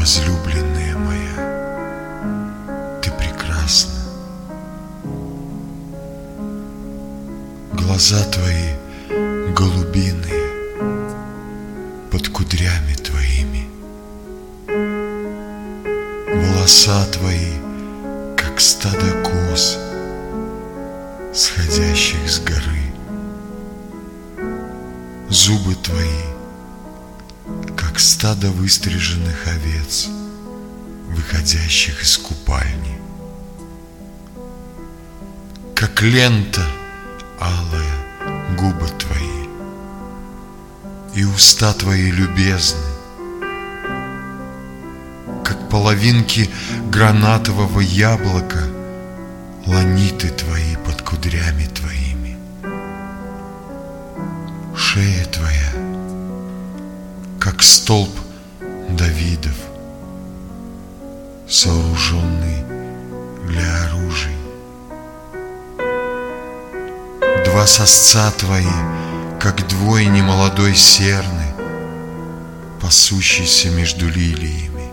возлюбленная моя, ты прекрасна. Глаза твои голубиные под кудрями твоими, волоса твои, как стадо коз, сходящих с горы, зубы твои, как стадо выстриженных овец, выходящих из купальни, как лента алая губы твои, и уста твои любезны, как половинки гранатового яблока, ланиты твои под кудрями твоими. Шея твоя, как столб Давидов, сооруженный для оружий. Два сосца твои, как двойни молодой серны, пасущейся между лилиями.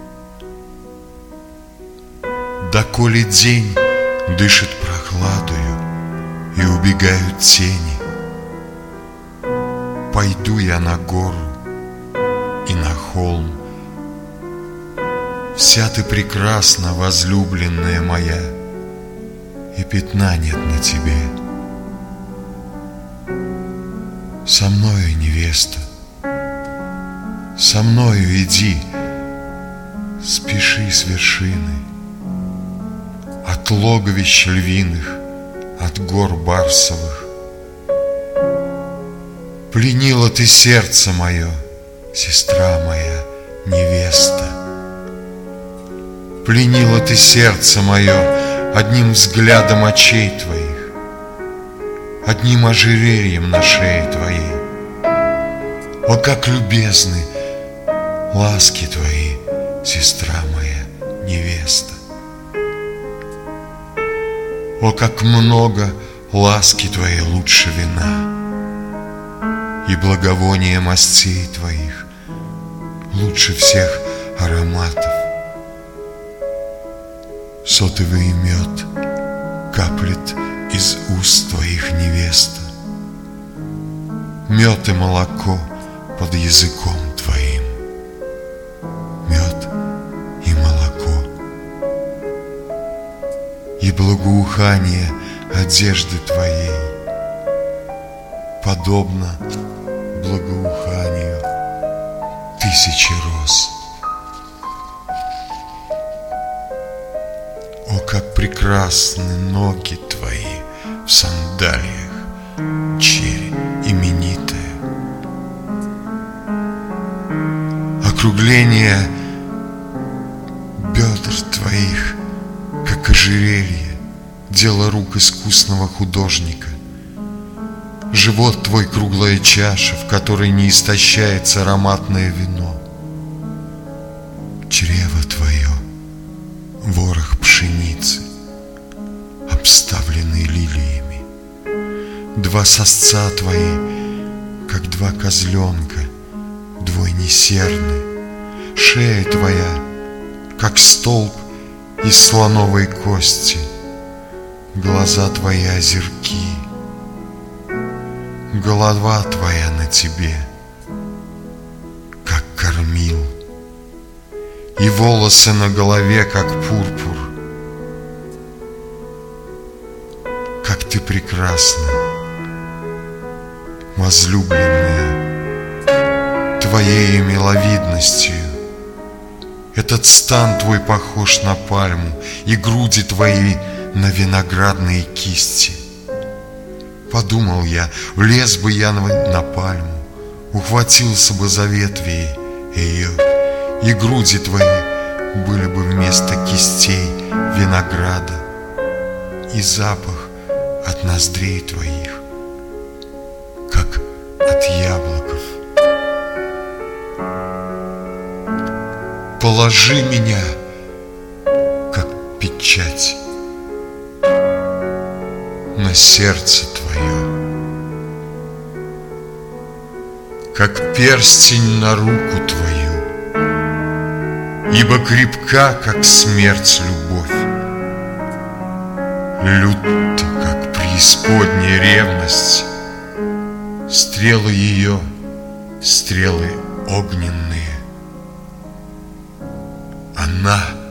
Доколе день дышит прохладою и убегают тени, пойду я на гору и на холм. Вся ты прекрасна, возлюбленная моя, и пятна нет на тебе. Со мною, невеста, со мною иди, спеши с вершины, от логовищ львиных, от гор барсовых. Пленила ты сердце мое, сестра моя, невеста. Пленила ты сердце мое одним взглядом очей твоих, одним ожерельем на шее твоей. О, как любезны ласки твои, сестра моя, невеста! О, как много ласки твоей лучше вина, и благовоние мастей твоих лучше всех ароматов. Сотовый мед каплет из уст твоих, невеста, мед и молоко под языком твоим. Мед и молоко, и благоухание одежды твоей подобно благоуханию тысячи роз. О, как прекрасны ноги твои в сандалиях, черь именитая! Округление бедр твоих, как ожерелье, дело рук искусного художника. Живот твой круглая чаша, в которой не истощается ароматное вино. Чрево твое ворох пшеницы, обставленный лилиями. Два сосца твои, как два козленка, двойни серны. Шея твоя, как столб из слоновой кости. Глаза твои озерки, голова твоя на тебе, как кормил, и волосы на голове, как пурпур. Как ты прекрасна, возлюбленная, твоей миловидностью. Этот стан твой похож на пальму, и груди твои на виноградные кисти. Подумал я, влез бы я на пальму, ухватился бы за ветви ее, и груди твои были бы вместо кистей винограда, и запах от ноздрей твоих, как от яблоков. Положи меня, как печать, на сердце твое, как перстень на руку твою, ибо крепка, как смерть, любовь. Люто, как преисподняя ревность, стрелы ее, стрелы огненные. Она